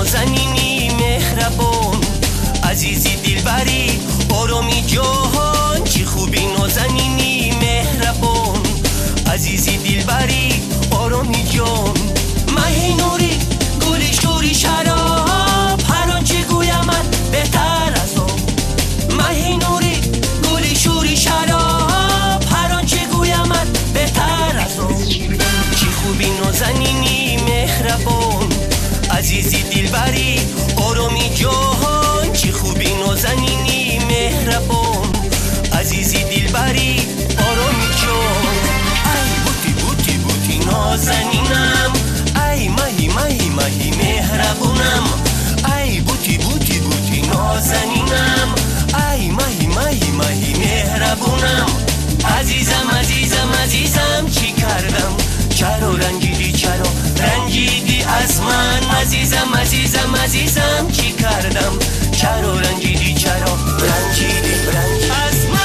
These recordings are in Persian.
نازنینی مهربون، عزیزی دلبری آرامی جهان. چی خوبی نازنینی مهربون، عزیزی دلبری آرامی جان. ماهی نوری گلی شوری شراب، هر آنچه گویمت بهتر از آن. ماهی نوری گلی شوری شراب، هر آنچه گویمت بهتر از آن. چی خوبی نازنینی مهربون، عزیزی دلبری آرامی جهان. چی خوبی نازنینی مهربون، عزیزی دلبری آرامی جان. ای بوتی بوتی بوتی نازنینم، ای ماهی ماهی ماهی مهربونم. ای بوتی بوتی بوتی نازنینم، ای ماهی ماهی ماهی مهربونم. عزیزم عزیزم عزیزم چی کردم، چرا رنجیدی چرا رنجیدی از من. عزیزم عزیزم عزیزم چی کردم، چرا رنجیدی چرا رنجیدی از من.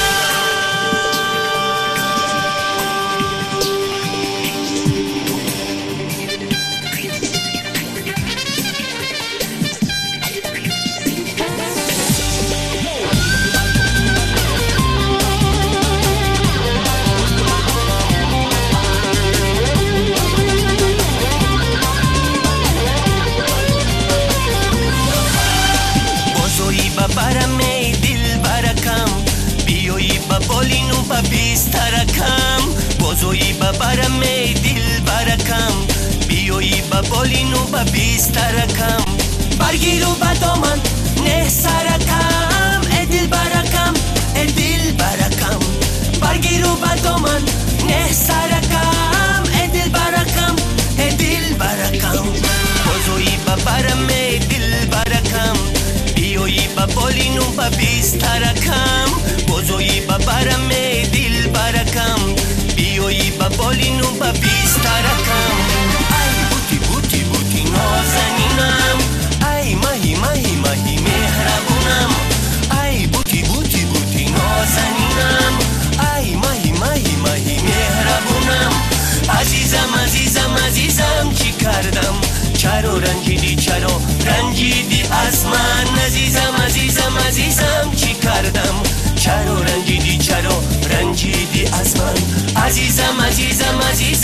برم ای دل برکم، بیایی با بالینو با بیسترکم. بازویی ببرم ای دل برکم، بیایی با بالینو با بیسترکم. برگیرو با دامن نه سرکم، ای دل برکم ای دل برکم. برگیرو با دامن نه سرکم، ای دل برکم ای دل برکم. بازویی ببرم ای دل برکم، بیایی با بالینو با بیسترکم. بازویی ببرم ای دل برکم، بیایی با بالینو با بیسترکم. ای بوتی بوتی بوتی نازنینم، ای ماهی ماهی ماهی مهربونم. ای بوتی بوتی بوتی نازنینم، ای ماهی ماهی ماهی مهربونم. عزیزم عزیزم عزیزم چی کردم، چرا رنجیدی چرا رنجیدی از من. عزیزم عزیزم عزیزم چی کردم، چرا رنجیدی چرا رنجیدی از من. عزیزم عزیزم عزیزم